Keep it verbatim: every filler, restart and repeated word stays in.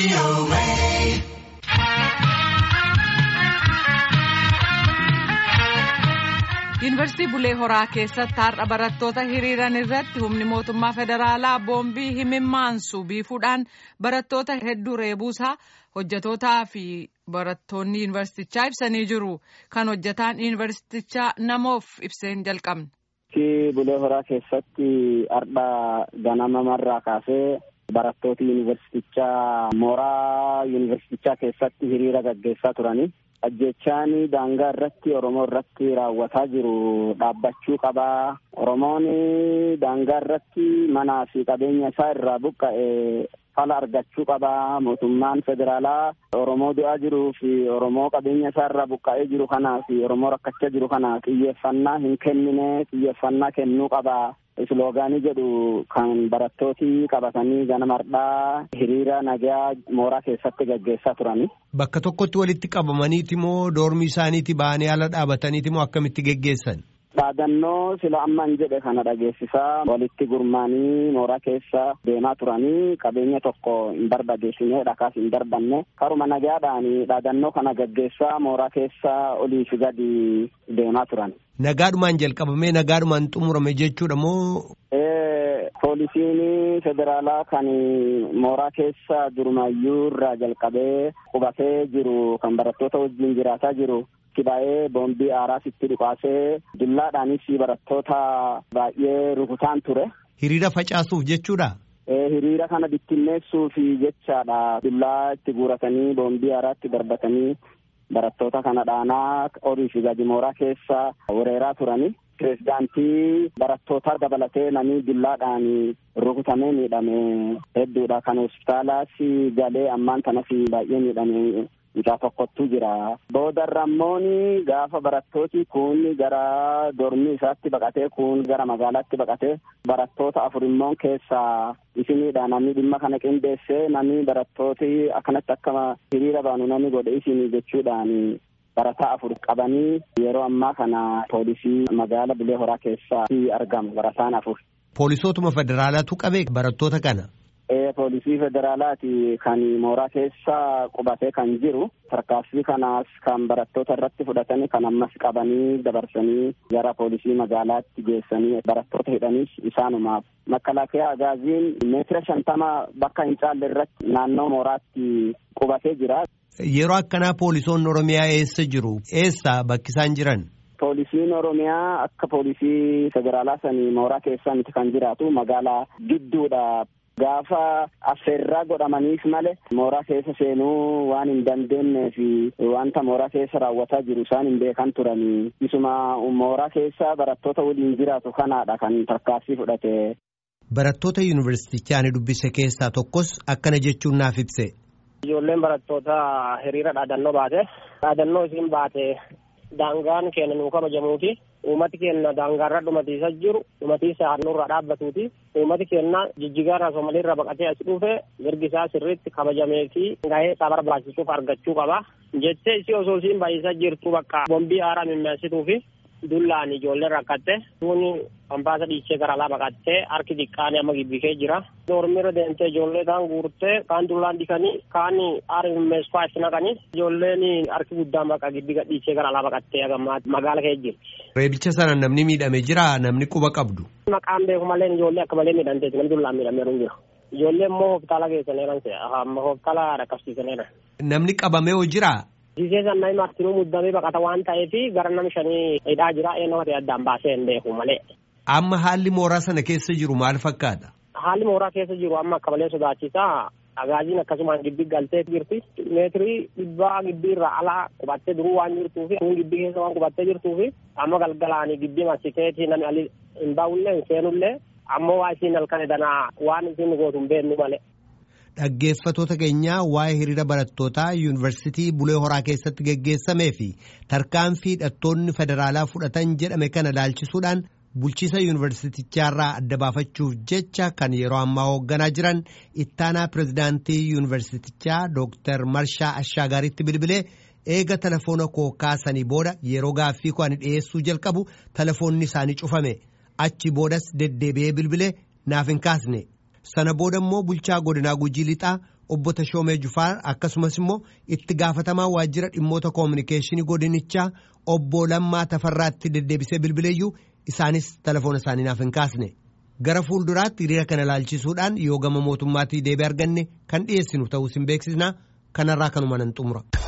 Yuunivarsiitii Bulee Horaa keessatti har'a barattoota hiriiran irratti humni mootummaa federaalaa boombii himimmaansu biifuudhaan barattoota hedduu reebuusaa hojjetootaa fi barattoonni yuunivarsiitichaa ibsanii jiru. Kan hojjetaan yuunivarsiitichaa namoof ibseen jalqabne. Bulee Horaa keessatti har'a ganama marraa kaasee barattoota yuunivarsiitichaa mooraa yuunivarsiitichaa keessatti hiriira gaggeessaa turani. Ajjechaan daangaa irratti Oromoo irratti raawwataa jiru dhaabbachuu qabaa. Oromoon daangaa irratti manaa fi qabeenya isaa irraa buqqa'e fala argachuu qabaa. Mootummaan federaalaa Oromoo du'aa jiruu fi Oromoo qabeenya isaa irraa buqqa'ee jiru kanaa fi Oromoo rakkachaa jiru kanaa xiyyeeffannaa hin kennine xiyyeeffannaa kennuu qabaa. Isloogaanii jedhu kan barattooti qabatanii ganama har'aa hiriira nagaa mooraa keessatti gaggeessaa turani. Bakka tokkotti walitti qabamaniiti moo doormii isaaniiti ba'anii ala dhaabataniiti moo akkamitti gaggeessan? Dhaadannoo sila ammaan jedhe kana dhageessisaa walitti gurmaanii mooraa keessa deemaa turanii qabeenya tokko hin barbadeessine dhakaas hin darbanne karuma nagaadhaan dhaadannoo kana gaggeessaa mooraa keessa olii fi gadi deemaa turan. Nagaadhumaan jalqabamee nagaadhumaan xumurame jechuudha moo? Poolisiin federaalaa kan mooraa keessa durumayyuu irraa jalqabee qubatee jiru kan barattoota wajjin jiraataa jiru. Kibaa'ee boombii aaraas itti dhukaasee dullaadhaanis barattoota baay'ee rukutaan ture. Hiriira facaasuuf jechuudha? Hiriira kana bittinneessuuf jechaadha. Dullaa itti guuratanii boombii aaraatti darbatanii barattoota kana dhaanaa olii fi gadi mooraa keessa weeraraa turani. Pireezidaantii barattootaa dabalatee namni dullaadhaan rukutamee miidhame hedduudha. Kan hospitaalaas galee ammaan kanas baay'ee miidhame. Mucaa tokkottuu jira. Boodarra ammoo gaafa barattooti kun gara dormii isaatti baqatee kun gara magaalaatti baqatee barattoota afur immoo keessaa isiniidha namni dhimma kana qindeessee namni barattooti akkanatti akka hiriira baanu namni godhe isinii jechuudhaan barataa afur qabanii yeroo ammaa kana poolisii magaala Bulee Horaa keessatti argamu barataan afur. Poolisootuma federaalaatu qabee barattoota kana? Poolisii federaalaati kan mooraa keessa qubatee kan jiru tarkaanfii kanaas kan barattoota irratti fudhatanii kan ammas qabanii dabarsanii gara poolisii magaalaatti geessanii barattoota hidhaniis isaanumaaf makalaakaa agaaziin meetira shantama bakka hin caalle irratti naannoo mooraatti qubatee jira. Yeroo akkanaa poolisoonni Oromiyaa eessa jiru? Eessa bakki isaan jiran? Poolisiin Oromiyaa akka poolisii federaalaa sanii mooraa keessa miti kan jiraatu magaalaa gidduudha. Gaafa affeerraa godhamaniif malee mooraa keessa seenuu waan hin dandeenyee fi wanta mooraa keessa raawwataa jiru isaan hin beekan turanii isuma mooraa keessa barattoota waliin jiraatu kanaadha kan tarkaanfii fudhate. Barattoota yuunivarsiitichaa ani dubbise keessaa tokkos akkana jechuun naaf ibse. Ijoolleen barattoota hiriira dhaadannoo baate dhaadannoo isiin baate daangaan keenya nuu kabajamuuti. Uummati keenya daangaarra dhumatiisa jiru dhumatiisa handhuurra dhaabbatuuti. Uummati keenya jijjigaarraa Somaaliirra baqatee as dhufe mirgi isaa sirriitti kabajamee fi gahee isaa barbaachisuuf argachuu qaba. Jettee isii osoo isiin baay'isaa jirtu bakka boombii aaraa mimmeessituu fi dullaan ijoollee rakkatte tuuni ambaasa dhiichee gara alaa baqattee harki xiqqaan amma gibbikee jira. Dormiirra deemtee ijoollee kaan guurtee kaan dullaan dhiqanii kaan aara mimmeessuu itti naqanii ijoolleen harki guddaan bakka gibbi gadhiichee gara alaa baqattee agammaa magaala kee jirti. Reebicha sana namni miidhame jira namni quba qabdu. Maqaan beeku malee ijoollee akka malee miidhamteeti namni dullaan miidhamee jira. Ijoollee immoo hospitaala geessaneeran amma hospitaala dhaqqabsiisaneeran. Namni qabamee hoo jiraa? Jisee sannaa martinuu muddamee baqata waan ta'eef gara nama shanii hidhaa jira ee nama ta'e addaan baasee hin beeku malee. Amma haalli mooraa sana keessa jiru maal fakkaata? Haalli mooraa keessa jiru amma akka malee sodaachisaa. Agaaziin akkasumaan gibbii galtee jirti. Meetirii dhibbaa gibbii irraa alaa qubattee duruu waan jirtuu fi kun gibbii keessa waan qubattee jirtuu fi amma galgalaanii gibbii marsiteetii namni ali hin baa'ullee hin seenullee ammoo waa isiin halkan danaa waan isiin gootu hin beeknu malee. Dhaggeeffatoota keenyaa waa'ee hiriira barattootaa yuunivarsiitii Bulee Horaa keessatti gaggeessamee fi tarkaanfii hidhattoonni federaalaa fudhatan jedhame kana ilaalchisuudhaan bulchiisa yuunivarsiitichaarraa adda baafachuuf jecha kan yeroo ammaa hoogganaa jiran ittaanaa pireezidaantii yuunivarsiitichaa Dooktar Marshaa Ashaagaaritti bilbilee eega telefoona koo kaasanii booda yeroo gaaffii koo ani dhiyeessuu jalqabu telefoonni isaanii cufame achi boodas deddeebi'ee bilbilee naaf hin kaasne. Sana booda immoo bulchaa godinaa Gujii Lixaa obbo Tashoomee Jufaar akkasumas immoo itti gaafatamaa waajjira dhimmoota koominikeeshinii godinichaa obbo Lammaa Tafarraatti deddeebisee bilbileeyyuu isaanis telefoona isaanii naaf hin kaasne. Gara fuulduraatti hiriira kana ilaalchisuudhaan yoo gama mootummaatii deebii arganne kan dhiyeessinu ta'uu isin beeksisna kanarraa kanuma nan xumura.